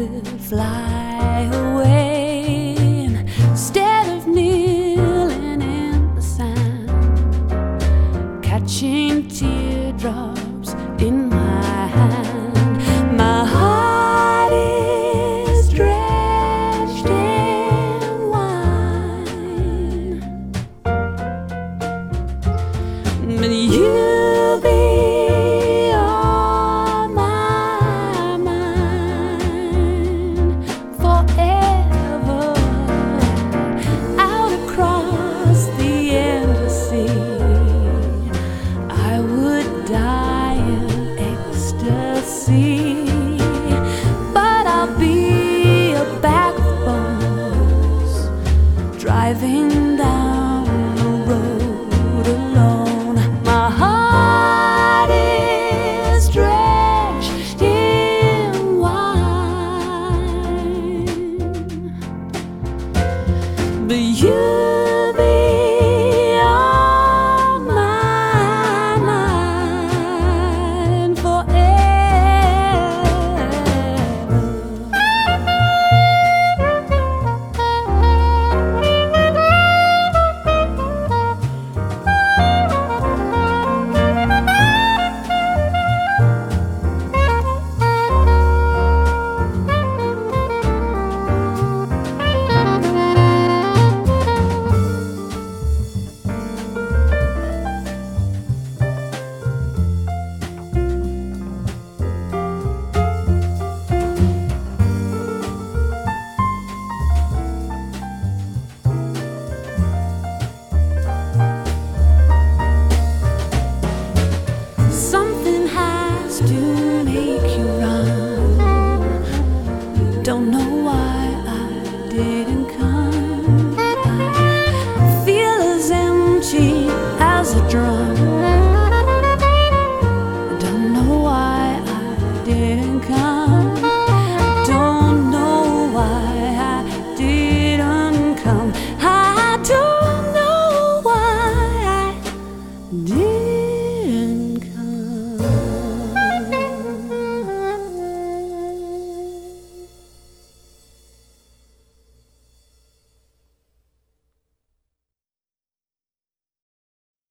could fly away instead of kneeling in the sand, catching teardrops in my hand. My heart is drenched in wine, but you'll be on my mind forever. Out across the endless sea, I would die in ecstasy, but I'll be a bag of bones driving down the road alone. My heart is drenched in wine, but you'll be on my mind forever. Something has to make you run. Don't know